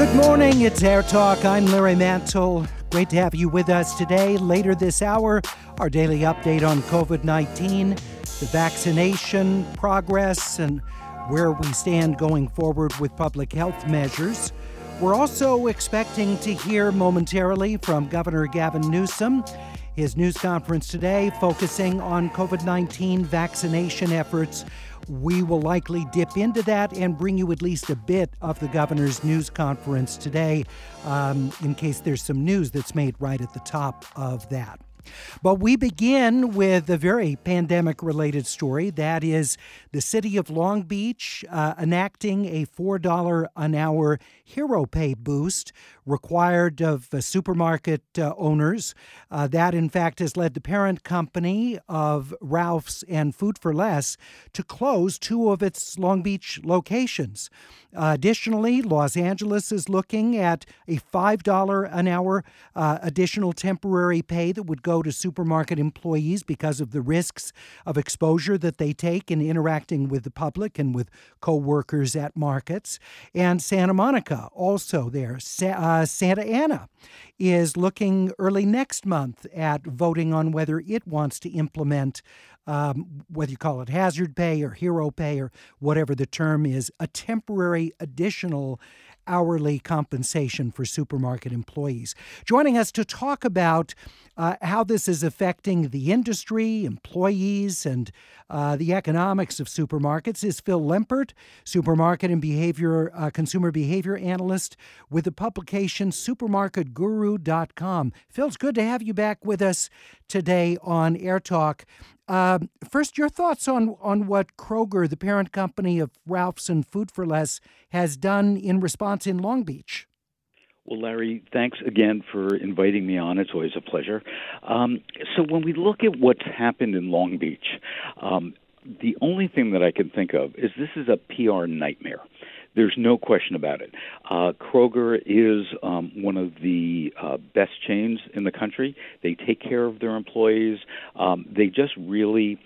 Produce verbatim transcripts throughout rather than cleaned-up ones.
Good morning, it's Air Talk. I'm Larry Mantle. Great to have you with us today. Later this hour, our daily update on covid nineteen, the vaccination progress, and where we stand going forward with public health measures. We're also expecting to hear momentarily from Governor Gavin Newsom. His news conference today focusing on covid nineteen vaccination efforts. We will likely dip into that and bring you at least a bit of the governor's news conference today um, in case there's some news that's made right at the top of that. But we begin with a very pandemic-related story. That is the city of Long Beach uh, enacting a four dollars an hour hero pay boost required of uh, supermarket uh, owners. Uh, that, in fact, has led the parent company of Ralph's and Food for Less to close two of its Long Beach locations. Uh, additionally, Los Angeles is looking at a five dollars an hour uh, additional temporary pay that would go to supermarket employees because of the risks of exposure that they take in interacting with the public and with co-workers at markets. And Santa Monica also there. Sa- uh, Santa Ana is looking early next month at voting on whether it wants to implement Um, whether you call it hazard pay or hero pay or whatever the term is, a temporary additional hourly compensation for supermarket employees. Joining us to talk about uh, how this is affecting the industry, employees, and uh, the economics of supermarkets is Phil Lempert, supermarket and behavior uh, consumer behavior analyst with the publication supermarket guru dot com. Phil, it's good to have you back with us today on Air Talk. Uh, first, your thoughts on, on what Kroger, the parent company of Ralph's and Food for Less, has done in response in Long Beach. Well, Larry, thanks again for inviting me on. It's always a pleasure. Um, so when we look at what's happened in Long Beach, um, the only thing that I can think of is this is a P R nightmare. There's no question about it. Uh, Kroger is um, one of the uh, best chains in the country. They take care of their employees. Um, they just really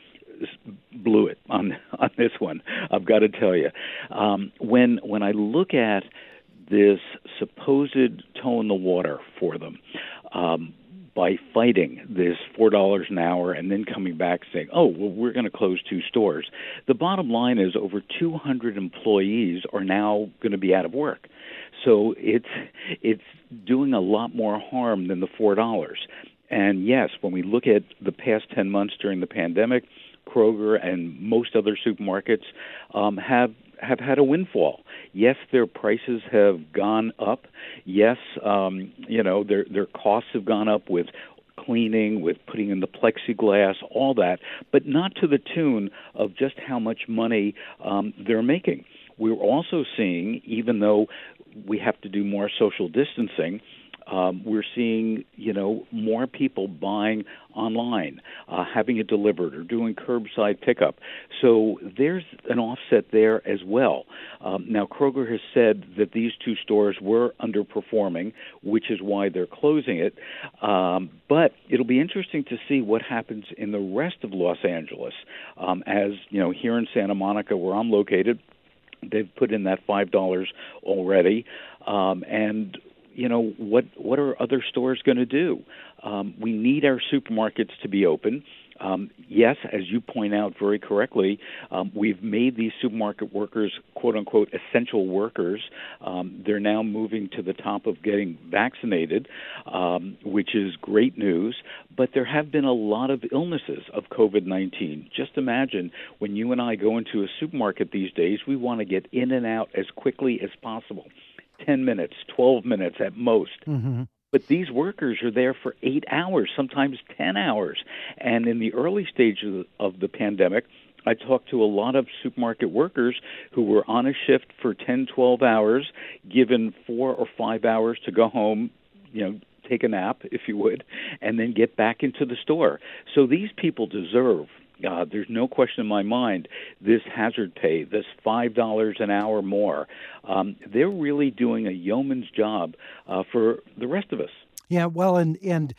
blew it on on this one, I've got to tell you. Um, when when I look at this supposed toe in the water for them, um, by fighting this four dollars an hour and then coming back saying, oh, well, we're going to close two stores. The bottom line is over two hundred employees are now going to be out of work. So it's it's doing a lot more harm than the four dollars. And yes, when we look at the past ten months during the pandemic, Kroger and most other supermarkets um, have have had a windfall. Yes, their prices have gone up. Yes, um, you know, their their costs have gone up with cleaning, with putting in the plexiglass, all that, but not to the tune of just how much money um, they're making. We're also seeing, even though we have to do more social distancing, Um, we're seeing, you know, more people buying online, uh, having it delivered or doing curbside pickup. So there's an offset there as well. Um, now, Kroger has said that these two stores were underperforming, which is why they're closing it. Um, but it'll be interesting to see what happens in the rest of Los Angeles. Um, as, you know, here in Santa Monica, where I'm located, they've put in that five dollars already. Um, and You know, what what are other stores going to do? Um, we need our supermarkets to be open. Um, yes, as you point out very correctly, um, we've made these supermarket workers, quote unquote, essential workers. Um, they're now moving to the top of getting vaccinated, um, which is great news. But there have been a lot of illnesses of covid nineteen. Just imagine when you and I go into a supermarket these days, we want to get in and out as quickly as possible. ten minutes, twelve minutes at most. Mm-hmm. But these workers are there for eight hours, sometimes ten hours. And in the early stages of the pandemic, I talked to a lot of supermarket workers who were on a shift for ten, twelve hours, given four or five hours to go home, you know, take a nap, if you would, and then get back into the store. So these people deserve Uh, there's no question in my mind, this hazard pay, this five dollars an hour more, um, they're really doing a yeoman's job uh, for the rest of us. Yeah, well, and, and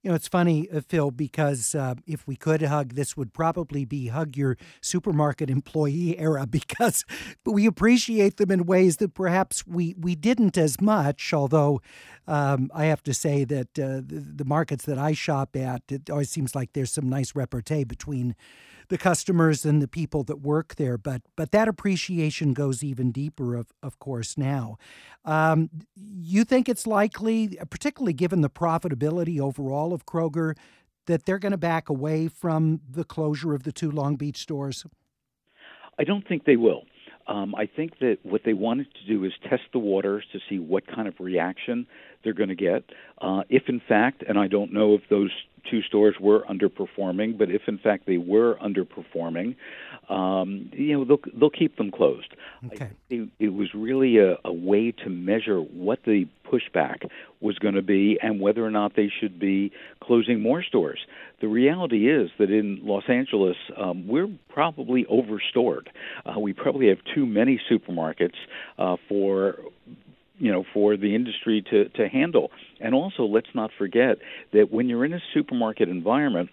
You know, it's funny, uh, Phil, because uh, if we could hug, this would probably be hug your supermarket employee era because we appreciate them in ways that perhaps we, we didn't as much, although um, I have to say that uh, the, the markets that I shop at, it always seems like there's some nice repartee between the customers and the people that work there. But but that appreciation goes even deeper, of, of course, now. Um, you think it's likely, particularly given the profitability overall of Kroger, that they're going to back away from the closure of the two Long Beach stores? I don't think they will. Um, I think that what they wanted to do is test the waters to see what kind of reaction they're going to get. Uh, if, in fact, and I don't know if those two stores were underperforming, but if, in fact, they were underperforming, um, you know, they'll, they'll keep them closed. Okay. It, it was really a, a way to measure what the pushback was going to be and whether or not they should be closing more stores. The reality is that in Los Angeles, um, we're probably overstored. Uh, we probably have too many supermarkets uh, for you know, for the industry to, to handle. And also, let's not forget that when you're in a supermarket environment,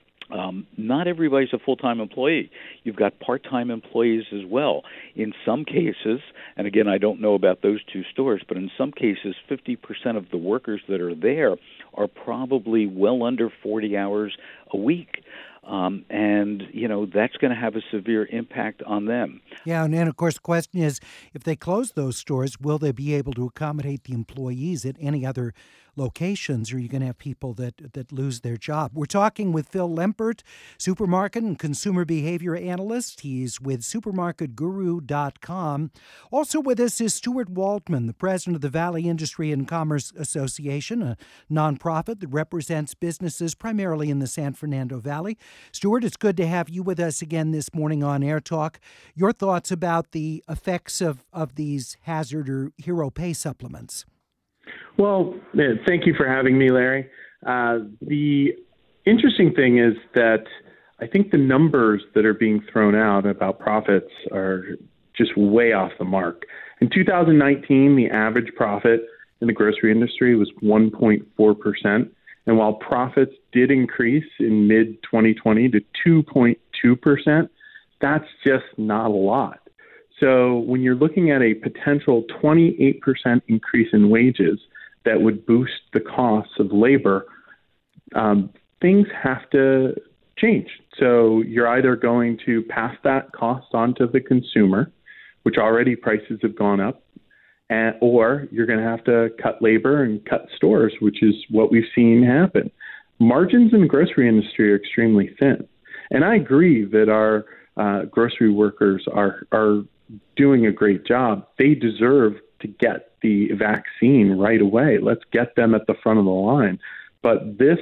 Um, not everybody's a full-time employee. You've got part-time employees as well. In some cases, and again, I don't know about those two stores, but in some cases, fifty percent of the workers that are there are probably well under forty hours a week. Um, and, you know, that's going to have a severe impact on them. Yeah, and then, of course, the question is, if they close those stores, will they be able to accommodate the employees at any other locations, or are you going to have people that, that lose their job? We're talking with Phil Lempert, supermarket and consumer behavior analyst. He's with supermarket guru dot com. Also with us is Stuart Waldman, the president of the Valley Industry and Commerce Association, a nonprofit that represents businesses primarily in the San Fernando Valley. Stuart, it's good to have you with us again this morning on Air Talk. Your thoughts about the effects of, of these hazard or hero pay supplements? Well, thank you for having me, Larry. Uh, the interesting thing is that I think the numbers that are being thrown out about profits are just way off the mark. In two thousand nineteen, the average profit in the grocery industry was one point four percent. And while profits did increase in mid twenty twenty to two point two percent, that's just not a lot. So when you're looking at a potential twenty-eight percent increase in wages that would boost the costs of labor, um, things have to change. So you're either going to pass that cost on to the consumer, which already prices have gone up, and, or you're going to have to cut labor and cut stores, which is what we've seen happen. Margins in the grocery industry are extremely thin. And I agree that our uh, grocery workers are are doing a great job. They deserve to get the vaccine right away. Let's get them at the front of the line. But this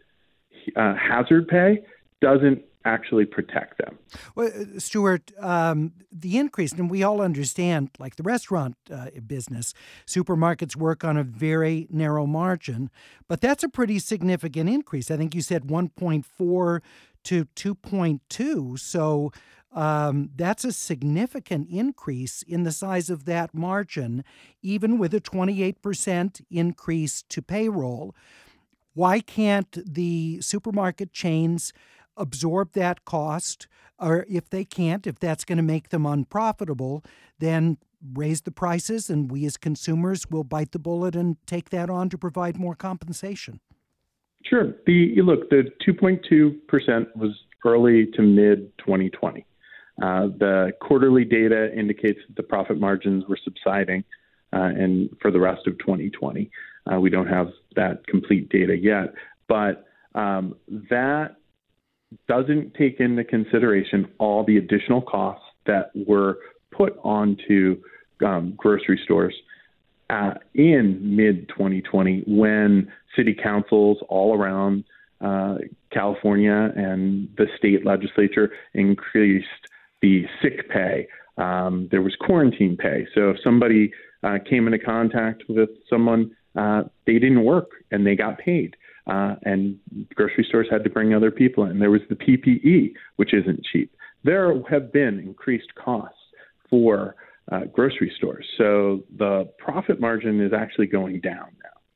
uh, hazard pay doesn't actually protect them. Well, Stuart, um, the increase, and we all understand, like the restaurant uh, business, supermarkets work on a very narrow margin, but that's a pretty significant increase. I think you said one point four to two point two, so um, that's a significant increase in the size of that margin, even with a twenty-eight percent increase to payroll. Why can't the supermarket chains absorb that cost? Or if they can't, if that's going to make them unprofitable, then raise the prices and we as consumers will bite the bullet and take that on to provide more compensation? Sure. The look, the two point two percent was early to mid twenty twenty. Uh, the quarterly data indicates that the profit margins were subsiding uh, and for the rest of twenty twenty. Uh, we don't have that complete data yet, but um, that doesn't take into consideration all the additional costs that were put onto um, grocery stores uh, in mid twenty twenty when city councils all around uh, California and the state legislature increased the sick pay. Um, there was quarantine pay. So if somebody uh, came into contact with someone, uh, they didn't work and they got paid. Uh, and grocery stores had to bring other people in. There was the P P E, which isn't cheap. There have been increased costs for uh, grocery stores. So the profit margin is actually going down now.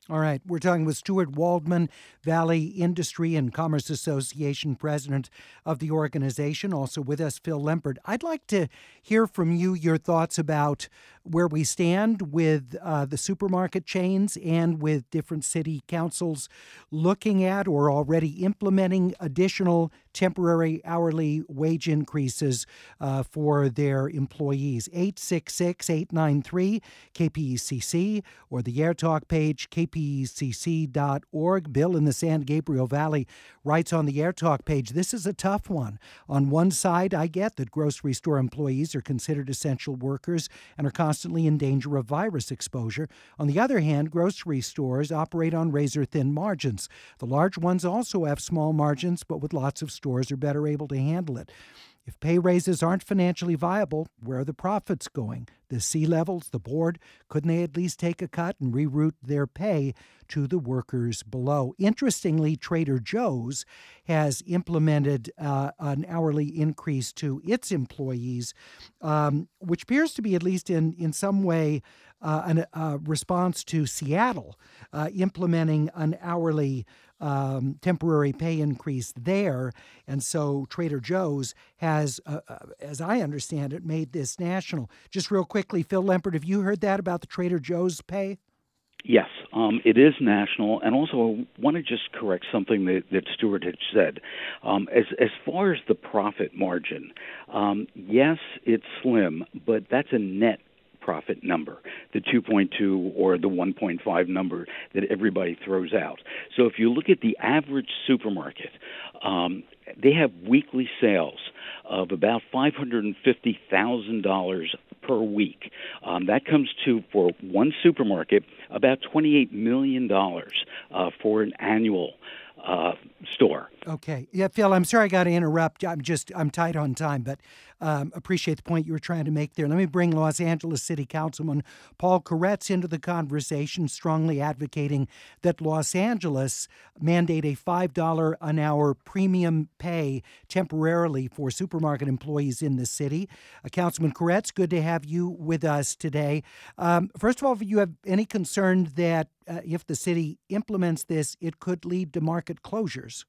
All right. We're talking with Stuart Waldman, Valley Industry and Commerce Association president of the organization. Also with us, Phil Lempert. I'd like to hear from you your thoughts about where we stand with uh, the supermarket chains and with different city councils looking at or already implementing additional temporary hourly wage increases uh, for their employees. eight six six, eight nine three, K P E C C or the AirTalk page, K P E C C dot org. Bill in the San Gabriel Valley writes on the AirTalk page, this is a tough one. On one side, I get that grocery store employees are considered essential workers and are constantly in danger of virus exposure. On the other hand, grocery stores operate on razor-thin margins. The large ones also have small margins, but with lots of stores are better able to handle it. If pay raises aren't financially viable, where are the profits going? The C-levels, the board, couldn't they at least take a cut and reroute their pay to the workers below? Interestingly, Trader Joe's has implemented uh, an hourly increase to its employees, um, which appears to be, at least in, in some way, uh, an, a response to Seattle uh, implementing an hourly Um, temporary pay increase there. And so Trader Joe's has, uh, uh, as I understand it, made this national. Just real quickly, Phil Lempert, have you heard that about the Trader Joe's pay? Yes, um, it is national, and also I want to just correct something that, that Stuart had said. Um, as as far as the profit margin, um, yes, it's slim, but that's a net profit number, the two point two or the one point five number that everybody throws out. So if you look at the average supermarket, um, they have weekly sales of about five hundred fifty thousand dollars per week. Um, that comes to, for one supermarket, about twenty-eight million dollars uh, for an annual uh, store. Okay. Yeah, Phil, I'm sorry I got to interrupt. I'm just, I'm tight on time, but um, appreciate the point you were trying to make there. Let me bring Los Angeles City Councilman Paul Koretz into the conversation, strongly advocating that Los Angeles mandate a five dollars an hour premium pay temporarily for supermarket employees in the city. Uh, Councilman Koretz, good to have you with us today. Um, first of all, if you have any concern that uh, if the city implements this, it could lead to market closures?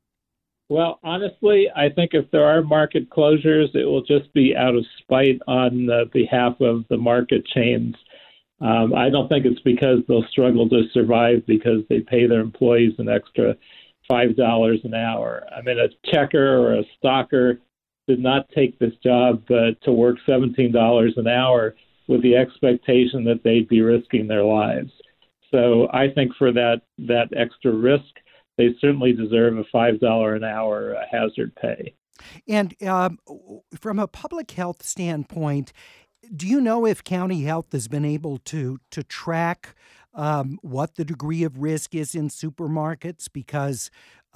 Well, honestly, I think if there are market closures, it will just be out of spite on the behalf of the market chains. Um, I don't think it's because they'll struggle to survive because they pay their employees an extra five dollars an hour. I mean, a checker or a stocker did not take this job uh, to work seventeen dollars an hour with the expectation that they'd be risking their lives. So I think for that, that extra risk, they certainly deserve a five dollars an hour hazard pay. And um, from a public health standpoint, do you know if county health has been able to to track um, what the degree of risk is in supermarkets? Because,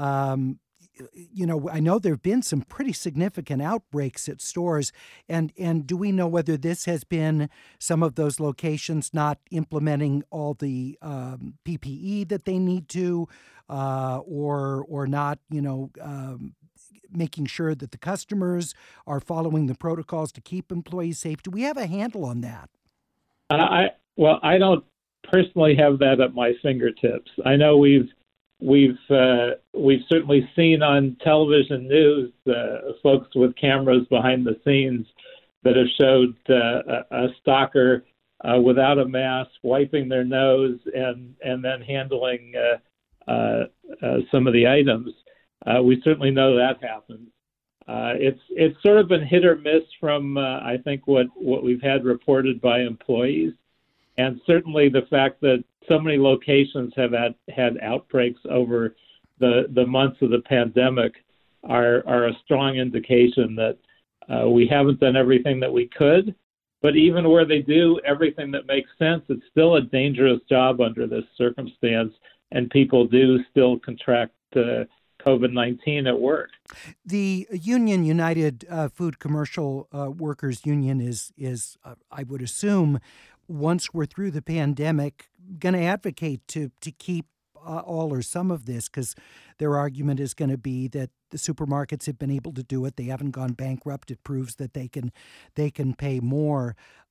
um, you know, I know there have been some pretty significant outbreaks at stores. And, and do we know whether this has been some of those locations not implementing all the um, P P E that they need to, uh, or or not, you know, um, making sure that the customers are following the protocols to keep employees safe? Do we have a handle on that? Uh, I well, I don't personally have that at my fingertips. I know we've we've uh, we've certainly seen on television news uh, folks with cameras behind the scenes that have showed uh, a, a stalker uh, without a mask, wiping their nose, and and then handling uh, uh, uh, some of the items. Uh, we certainly know that happens. Uh, it's it's sort of been hit or miss from uh, I think what, what we've had reported by employees, and certainly the fact that so many locations have had, had outbreaks over the the months of the pandemic are are a strong indication that uh, we haven't done everything that we could. But even where they do everything that makes sense, it's still a dangerous job under this circumstance, and people do still contract uh, COVID nineteen at work. The union, United uh, Food Commercial uh, Workers Union, is, is uh, I would assume, once we're through the pandemic, going to advocate to to keep uh, all or some of this, because their argument is going to be that the supermarkets have been able to do it. They haven't gone bankrupt. It proves that they can they can pay more.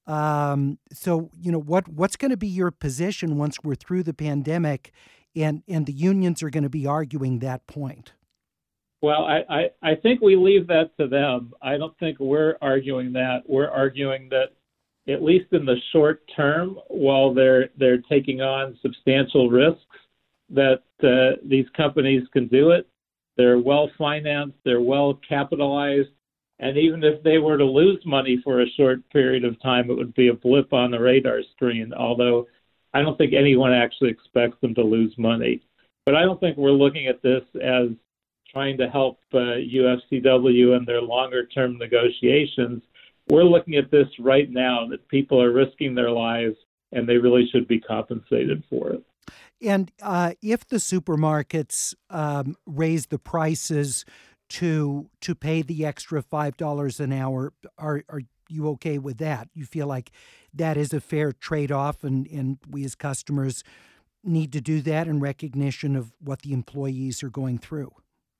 Um, so, you know, what what's going to be your position once we're through the pandemic and, and the unions are going to be arguing that point? Well, I, I, I think we leave that to them. I don't think we're arguing that. We're arguing that at least in the short term, while they're they're taking on substantial risks, that uh, these companies can do it. They're well financed, they're well capitalized, and even if they were to lose money for a short period of time, it would be a blip on the radar screen. Although I don't think anyone actually expects them to lose money. But I don't think we're looking at this as trying to help uh, U F C W in their longer-term negotiations. We're looking at this right now, that people are risking their lives, and they really should be compensated for it. And uh, if the supermarkets um, raise the prices to to pay the extra five dollars an hour, are are you okay with that? You feel like that is a fair trade-off, and, and we as customers need to do that in recognition of what the employees are going through?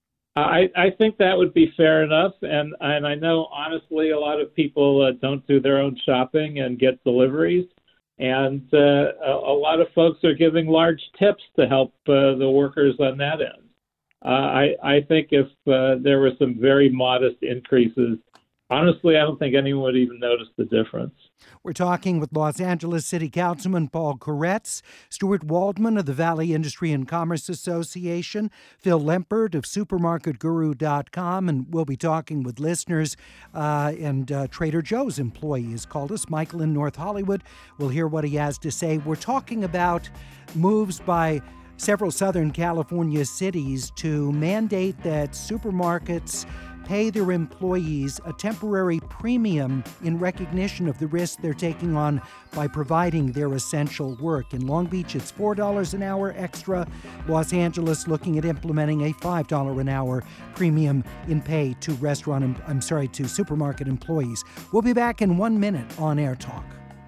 I, I think that would be fair enough, and, and I know, honestly, a lot of people uh, don't do their own shopping and get deliveries, and uh, a, a lot of folks are giving large tips to help uh, the workers on that end. Uh, I, I think if uh, there were some very modest increases, honestly, I don't think anyone would even notice the difference. We're talking with Los Angeles City Councilman Paul Koretz, Stuart Waldman of the Valley Industry and Commerce Association, Phil Lempert of supermarket guru dot com, and we'll be talking with listeners. Uh, and uh, Trader Joe's employee has called us, Michael in North Hollywood. We'll hear what he has to say. We're talking about moves by several Southern California cities to mandate that supermarkets pay their employees a temporary premium in recognition of the risk they're taking on by providing their essential work. In Long Beach, it's four dollars an hour extra. Los Angeles looking at implementing a five dollars an hour premium in pay to restaurant, I'm sorry, to supermarket employees. We'll be back in one minute on Air Talk.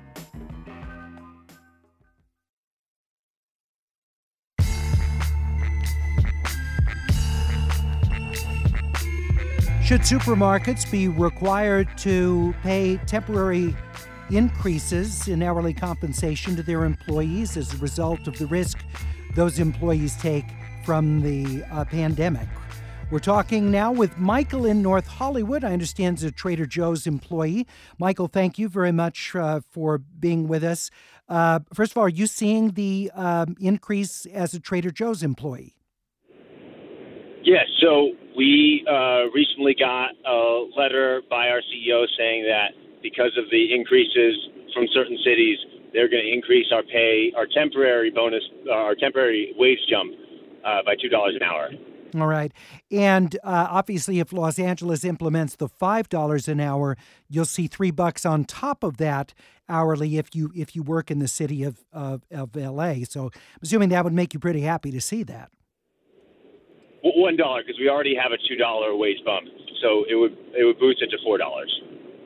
Should supermarkets be required to pay temporary increases in hourly compensation to their employees as a result of the risk those employees take from the uh, pandemic? We're talking now with Michael in North Hollywood. I understand is a Trader Joe's employee. Michael, thank you very much uh, for being with us. Uh, first of all, are you seeing the um, increase as a Trader Joe's employee? Yes, so we uh, recently got a letter by our C E O saying that because of the increases from certain cities, they're going to increase our pay, our temporary bonus, uh, our temporary wage jump uh, by two dollars an hour. All right. And uh, obviously, if Los Angeles implements the five dollars an hour, you'll see three bucks on top of that hourly if you if you work in the city of, of, of L A. So I'm assuming that would make you pretty happy to see that. One dollar, because we already have a two dollar wage bump, so it would it would boost it to four dollars.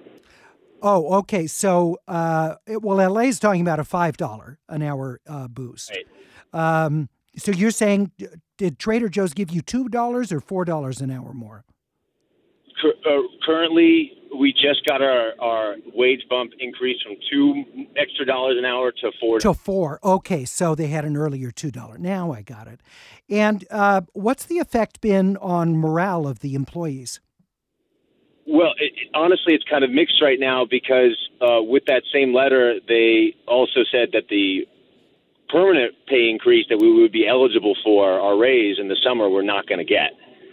Oh, okay. So, uh, it, well, L A is talking about a five dollar an hour uh, boost. Right. Um, so you're saying, did Trader Joe's give you two dollars or four dollars an hour more? Cur- uh, currently, we just got our, our wage bump increase from two extra dollars an hour to four. To four. Okay, so they had an earlier two dollars. Now I got it. And uh, what's the effect been on morale of the employees? Well, it, it, honestly, it's kind of mixed right now because uh, with that same letter, they also said that the permanent pay increase that we would be eligible for, our raise in the summer, we're not going to get.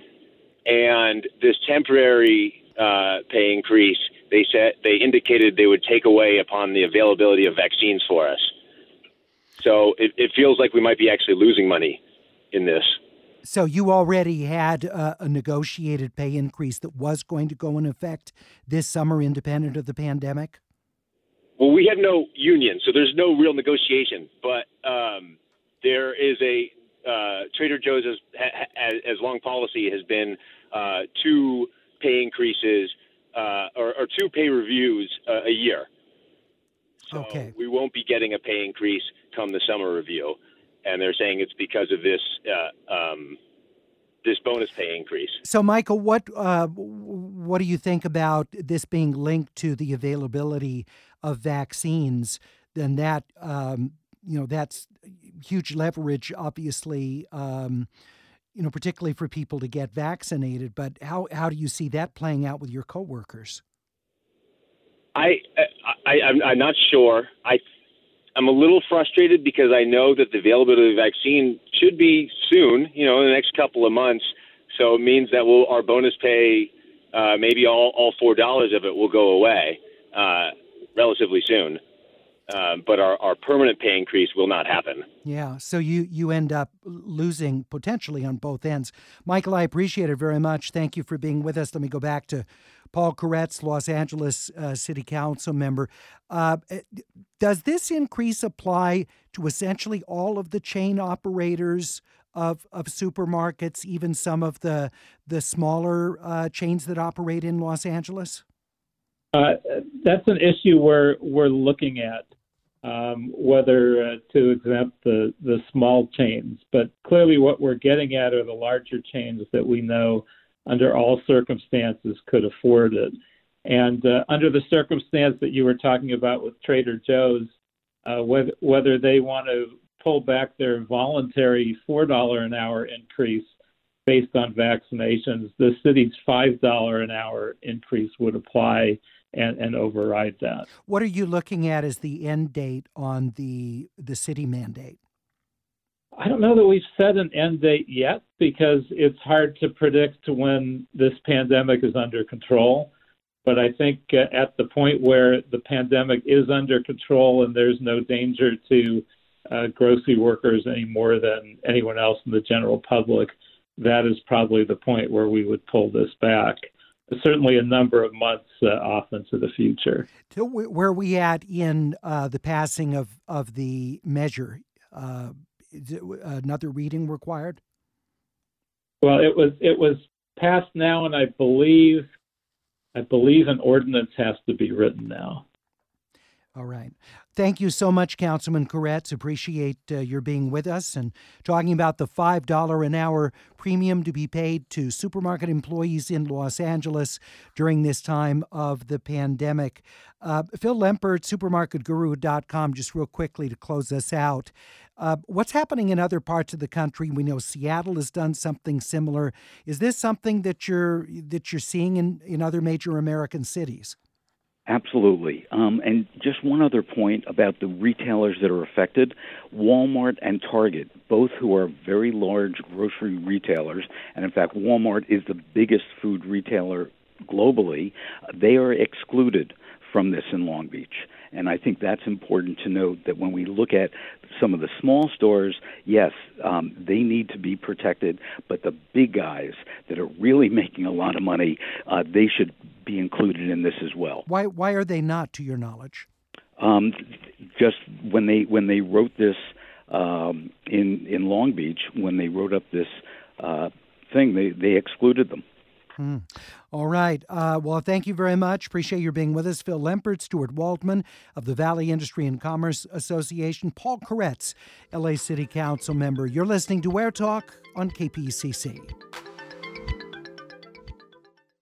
And this temporary uh, pay increase, they said they indicated they would take away upon the availability of vaccines for us. So it, it feels like we might be actually losing money in this. So you already had a, a negotiated pay increase that was going to go in effect this summer, independent of the pandemic? Well, we have no union, so there's no real negotiation. But um, there is a uh, Trader Joe's as, as, as long policy has been uh, two pay increases uh, or, or two pay reviews uh, a year. So okay. We won't be getting a pay increase come the summer review. And they're saying it's because of this uh, um, this bonus pay increase. So, Michael, what uh, what do you think about this being linked to the availability of vaccines? Then that um, you know that's huge leverage, obviously. Um, you know, particularly for people to get vaccinated. But how how do you see that playing out with your coworkers? I, I I'm, I'm not sure. I I'm a little frustrated because I know that the availability of the vaccine should be soon, you know, in the next couple of months. So it means that we'll, our bonus pay, uh, maybe all, all four dollars of it will go away uh, relatively soon. Um, but our, our permanent pay increase will not happen. Yeah, so you, you end up losing potentially on both ends. Michael, I appreciate it very much. Thank you for being with us. Let me go back to Paul Koretz, Los Angeles uh, City Council member. Uh, does this increase apply to essentially all of the chain operators of of supermarkets, even some of the the smaller uh, chains that operate in Los Angeles? Uh, that's an issue we're we're looking at, um, whether uh, to exempt the, the small chains. But clearly what we're getting at are the larger chains that we know under all circumstances could afford it. And uh, under the circumstance that you were talking about with Trader Joe's, uh, whether, whether they want to pull back their voluntary four dollars an hour increase based on vaccinations, the city's five dollars an hour increase would apply and, and override that. What are you looking at as the end date on the the city mandate? I don't know that we've set an end date yet because it's hard to predict when this pandemic is under control. But I think uh, at the point where the pandemic is under control and there's no danger to uh, grocery workers any more than anyone else in the general public, that is probably the point where we would pull this back. Certainly a number of months uh, off into the future. So where are we at in uh, the passing of, of the measure? Uh, is it another reading required? Well, it was it was passed now, and I believe I believe an ordinance has to be written now. All right. Thank you so much, Councilman Koretz. Appreciate uh, your being with us and talking about the five dollars an hour premium to be paid to supermarket employees in Los Angeles during this time of the pandemic. Uh, Phil Lempert, supermarket guru dot com, just real quickly to close us out. Uh, what's happening in other parts of the country? We know Seattle has done something similar. Is this something that you're that you're seeing in, in other major American cities? Absolutely. Um, and just one other point about the retailers that are affected. Walmart and Target, both who are very large grocery retailers, and in fact, Walmart is the biggest food retailer globally, they are excluded from this in Long Beach. And I think that's important to note that when we look at some of the small stores, yes, um, they need to be protected, but the big guys that are really making a lot of money, uh, they should be included in this as well. Why why are they not, to your knowledge? Um, just when they when they wrote this um, in in Long Beach, when they wrote up this uh, thing, they, they excluded them. Hmm. All right. Uh, well, thank you very much. Appreciate your being with us. Phil Lempert, Stuart Waldman of the Valley Industry and Commerce Association, Paul Koretz, L A City Council member. You're listening to Where Talk on K P C C.